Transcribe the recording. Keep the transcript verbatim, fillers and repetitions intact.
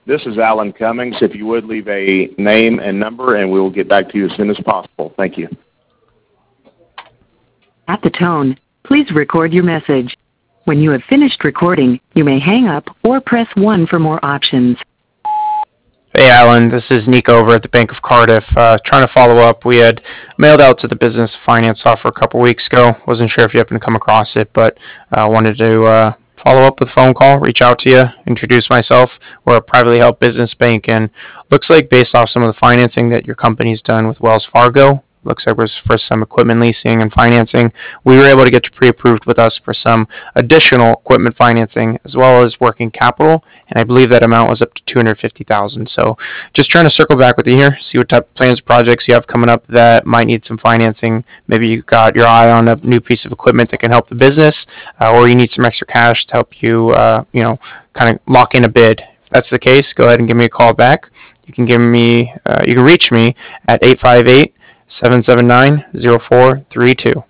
This is Alan Cummings. If you would leave a name and number, and we will get back to you as soon as possible. Thank you. At the tone, please record your message. When you have finished recording, you may hang up or press one for more options. Hey Alan, this is Nico over at the Bank of Cardiff. Uh, trying to follow up. We had mailed out to the business finance software a couple weeks ago. Wasn't sure if you happened to come across it, but I uh, wanted to uh, follow up with a phone call, reach out to you, introduce myself. We're a privately held business bank, and looks like based off some of the financing that your company's done with Wells Fargo, looks like it was for some equipment leasing and financing, we were able to get you pre-approved with us for some additional equipment financing as well as working capital, and I believe that amount was up to two hundred fifty thousand dollars. So just trying to circle back with you here, see what type of plans, projects you have coming up that might need some financing. Maybe you got your eye on a new piece of equipment that can help the business, uh, or you need some extra cash to help you, uh, you know, kind of lock in a bid. If that's the case, go ahead and give me a call back. You can give me, uh, you can reach me at eight five eight, seven seven nine, zero four three two.